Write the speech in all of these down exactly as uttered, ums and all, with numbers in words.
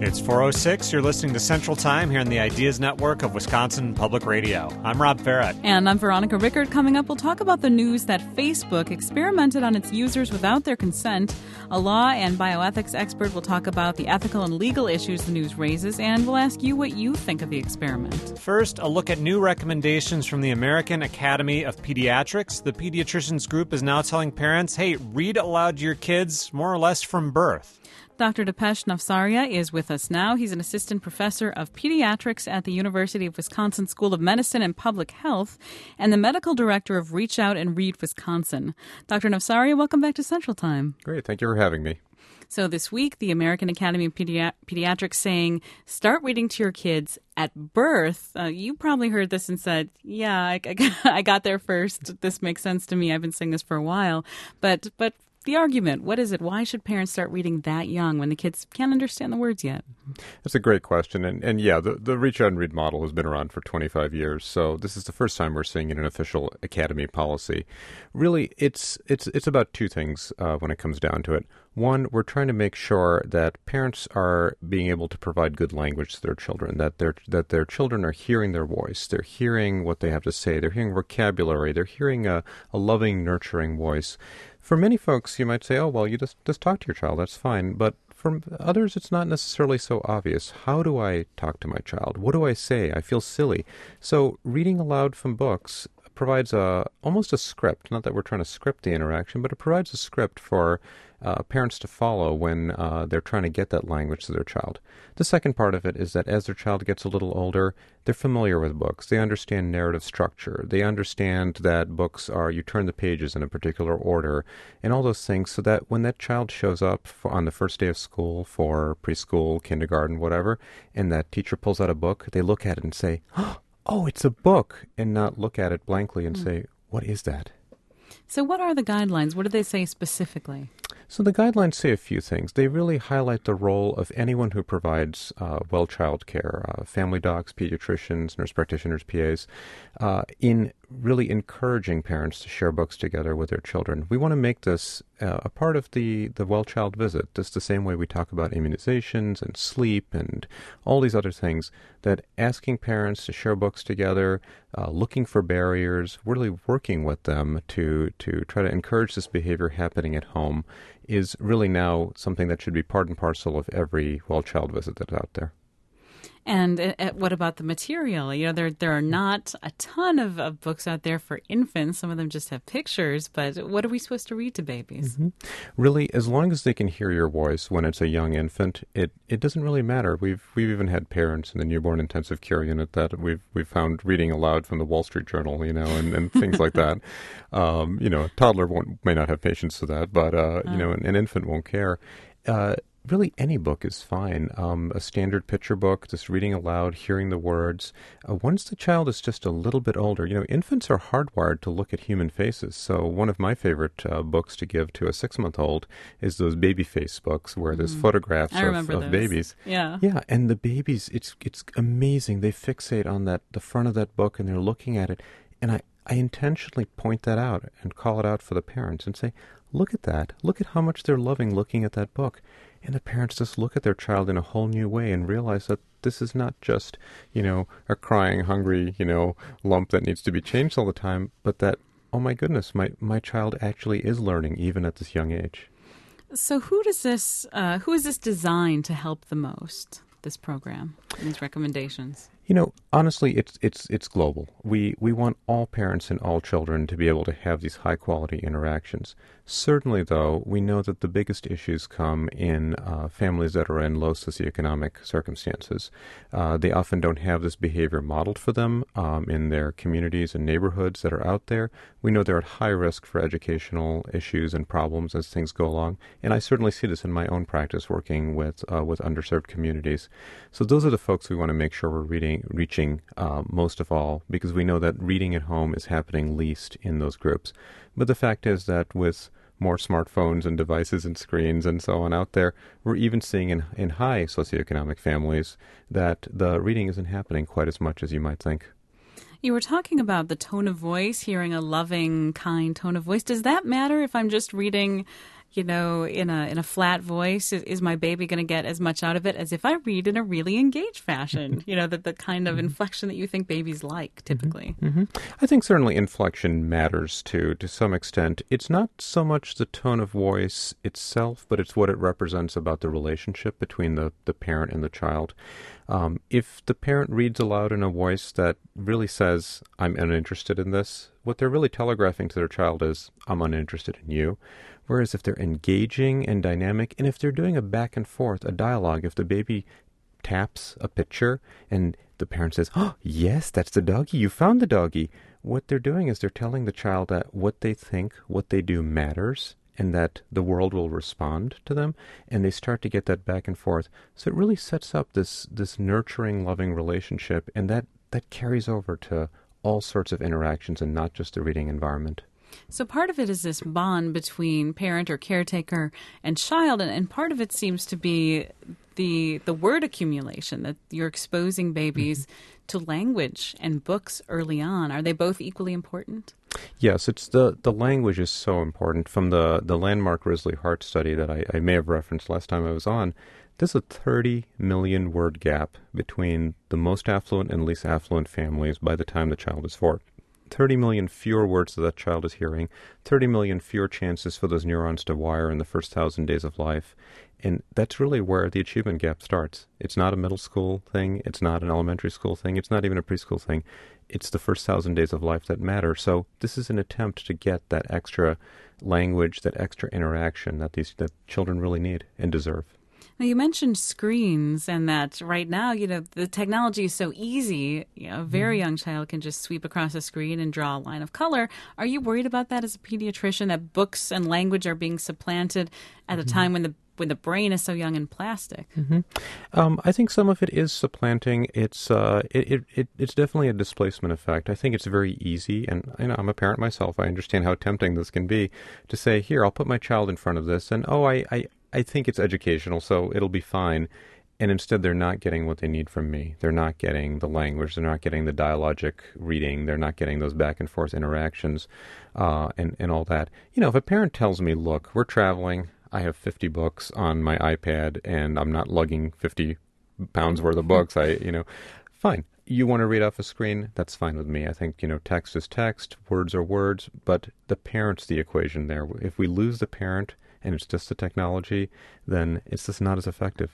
It's four oh six. You're listening to Central Time here on the Ideas Network of Wisconsin Public Radio. I'm Rob Farrett. And I'm Veronica Rickard. Coming up, we'll talk about the news that Facebook experimented on its users without their consent. A law and bioethics expert will talk about the ethical and legal issues the news raises, and we'll ask you what you think of the experiment. First, a look at new recommendations from the American Academy of Pediatrics. The pediatricians group is now telling parents, hey, read aloud to your kids more or less from birth. Doctor Dipesh Navsaria is with us now. He's an assistant professor of pediatrics at the University of Wisconsin School of Medicine and Public Health and the medical director of Reach Out and Read Wisconsin. Doctor Navsaria, welcome back to Central Time. Great. Thank you for having me. So this week, the American Academy of Pedi- Pediatrics saying, start reading to your kids at birth. Uh, you probably heard this and said, yeah, I, I, I got there first. This makes sense to me. I've been saying this for a while. But but the argument, what is it? Why should parents start reading that young when the kids can't understand the words yet? That's a great question. And, and yeah, the, the Reach Out and Read model has been around for twenty-five years. So this is the first time we're seeing it in an official academy policy. Really, it's it's it's about two things uh, when it comes down to it. One, we're trying to make sure that parents are being able to provide good language to their children, that their that their children are hearing their voice, they're hearing what they have to say, they're hearing vocabulary, they're hearing a, a loving, nurturing voice. For many folks, you might say, oh, well, you just, just talk to your child, that's fine. But for others, it's not necessarily so obvious. How do I talk to my child? What do I say? I feel silly. So reading aloud from books provides a almost a script, not that we're trying to script the interaction, but it provides a script for uh, parents to follow when uh, they're trying to get that language to their child. The second part of it is that as their child gets a little older, they're familiar with books. They understand narrative structure. They understand that books are, you turn the pages in a particular order, and all those things, so that when that child shows up for, on the first day of school for preschool, kindergarten, whatever, and that teacher pulls out a book, they look at it and say, oh, it's a book, and not look at it blankly and mm. say, what is that? So what are the guidelines? What do they say specifically? So the guidelines say a few things. They really highlight the role of anyone who provides uh, well child care, uh, family docs, pediatricians, nurse practitioners, P As, uh, in really encouraging parents to share books together with their children. We want to make this uh, a part of the, the well child visit, just the same way we talk about immunizations and sleep and all these other things, that asking parents to share books together, uh, looking for barriers, really working with them to, to try to encourage this behavior happening at home is really now something that should be part and parcel of every well child visit that's out there. And uh, what about the material? You know, there there are not a ton of, of books out there for infants. Some of them just have pictures, but what are we supposed to read to babies? Mm-hmm. Really, as long as they can hear your voice when it's a young infant, it, it doesn't really matter. We've we've even had parents in the newborn intensive care unit that we've we've found reading aloud from the Wall Street Journal, you know, and, and things like that. Um, you know, a toddler won't, may not have patience for that, but uh, oh. you know, an, an infant won't care. Uh, Really, any book is fine. Um, a standard picture book, just reading aloud, hearing the words. Uh, once the child is just a little bit older, you know, infants are hardwired to look at human faces. So one of my favorite uh, books to give to a six-month-old is those baby face books where there's mm. photographs of, of babies. Yeah, yeah, and the babies, it's it's amazing. They fixate on that the front of that book and they're looking at it. And I, I intentionally point that out and call it out for the parents and say, look at that. Look at how much they're loving looking at that book. And the parents just look at their child in a whole new way and realize that this is not just, you know, a crying, hungry, you know, lump that needs to be changed all the time, but that, oh my goodness, my, my child actually is learning even at this young age. So who does this, uh, who is this designed to help the most, this program, these recommendations? You know, honestly, it's it's it's global. We we want all parents and all children to be able to have these high-quality interactions. Certainly, though, we know that the biggest issues come in uh, families that are in low socioeconomic circumstances. Uh, they often don't have this behavior modeled for them um, in their communities and neighborhoods that are out there. We know they're at high risk for educational issues and problems as things go along. And I certainly see this in my own practice working with uh, with underserved communities. So those are the folks we want to make sure we're reading, reaching uh, most of all, because we know that reading at home is happening least in those groups. But the fact is that with more smartphones and devices and screens and so on out there, we're even seeing in, in high socioeconomic families that the reading isn't happening quite as much as you might think. You were talking about the tone of voice, hearing a loving, kind tone of voice. Does that matter if I'm just reading you know, in a in a flat voice? Is, is my baby going to get as much out of it as if I read in a really engaged fashion? You know, the, the kind of inflection that you think babies like, typically. Mm-hmm. I think certainly inflection matters, too, to some extent. It's not so much the tone of voice itself, but it's what it represents about the relationship between the, the parent and the child. Um, if the parent reads aloud in a voice that really says, I'm uninterested in this, what they're really telegraphing to their child is, I'm uninterested in you. Whereas if they're engaging and dynamic, and if they're doing a back and forth, a dialogue, if the baby taps a picture and the parent says, oh, yes, that's the doggy, you found the doggy. What they're doing is they're telling the child that what they think, what they do matters, and that the world will respond to them, and they start to get that back and forth. So it really sets up this this nurturing, loving relationship, and that, that carries over to all sorts of interactions and not just the reading environment. So part of it is this bond between parent or caretaker and child, and, and part of it seems to be the the word accumulation, that you're exposing babies mm-hmm. to language and books early on. Are they both equally important? Yes, it's the, the language is so important. From the, the landmark Risley Hart study that I, I may have referenced last time I was on, there's a thirty million word gap between the most affluent and least affluent families by the time the child is four. thirty million fewer words that that child is hearing, thirty million fewer chances for those neurons to wire in the first thousand days of life. And that's really where the achievement gap starts. It's not a middle school thing. It's not an elementary school thing. It's not even a preschool thing. It's the first thousand days of life that matter. So this is an attempt to get that extra language, that extra interaction that these that children really need and deserve. Now, you mentioned screens, and that right now, you know, the technology is so easy. You know, a very young child can just sweep across a screen and draw a line of color. Are you worried about that as a pediatrician, that books and language are being supplanted at a time when the when the brain is so young and plastic? Mm-hmm. Um, I think some of it is supplanting. It's uh, it, it, it it's definitely a displacement effect. I think it's very easy, and you know, I'm a parent myself. I understand how tempting this can be to say, here, I'll put my child in front of this, and oh, I, I, I think it's educational, so it'll be fine. And instead, they're not getting what they need from me. They're not getting the language. They're not getting the dialogic reading. They're not getting those back and forth interactions uh, and, and all that. You know, if a parent tells me, look, we're traveling, I have fifty books on my iPad, and I'm not lugging fifty pounds worth of books, I, you know, fine. You want to read off a screen? That's fine with me. I think, you know, text is text, words are words, but the parent's the equation there. If we lose the parent and it's just the technology, then it's just not as effective.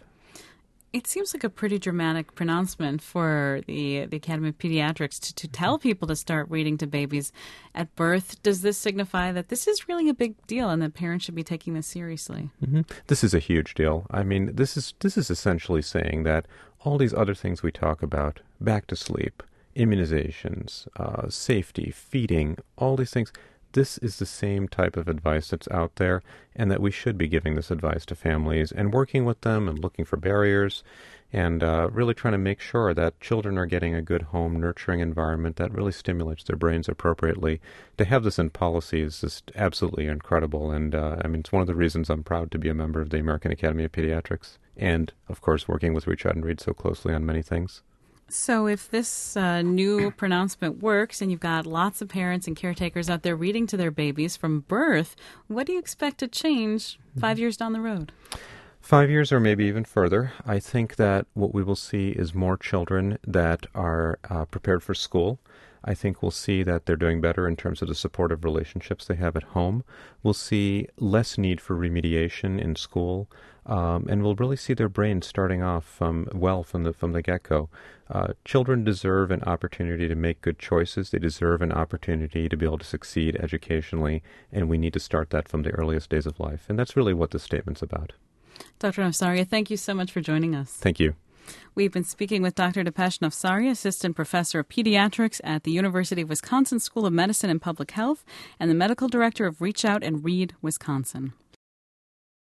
It seems like a pretty dramatic pronouncement for the, the Academy of Pediatrics to, to tell people to start reading to babies at birth. Does this signify that this is really a big deal and that parents should be taking this seriously? Mm-hmm. This is a huge deal. I mean, this is this is essentially saying that all these other things we talk about, back to sleep, immunizations, uh, safety, feeding, all these things, this is the same type of advice that's out there, and that we should be giving this advice to families and working with them and looking for barriers and uh, really trying to make sure that children are getting a good home, nurturing environment that really stimulates their brains appropriately. To have this in policy is just absolutely incredible, and uh, I mean, it's one of the reasons I'm proud to be a member of the American Academy of Pediatrics and, of course, working with Reach Out and Read so closely on many things. So if this uh, new pronouncement works and you've got lots of parents and caretakers out there reading to their babies from birth, what do you expect to change five years down the road? Five years or maybe even further. I think that what we will see is more children that are uh, prepared for school. I think we'll see that they're doing better in terms of the supportive relationships they have at home. We'll see less need for remediation in school, um, and we'll really see their brains starting off um, well from the from the get-go. Uh, children deserve an opportunity to make good choices. They deserve an opportunity to be able to succeed educationally, and we need to start that from the earliest days of life. And that's really what this statement's about. Doctor Nafsaria, thank you so much for joining us. Thank you. We've been speaking with Doctor Dipesh Nafsaria, Assistant Professor of Pediatrics at the University of Wisconsin School of Medicine and Public Health, and the Medical Director of Reach Out and Read Wisconsin.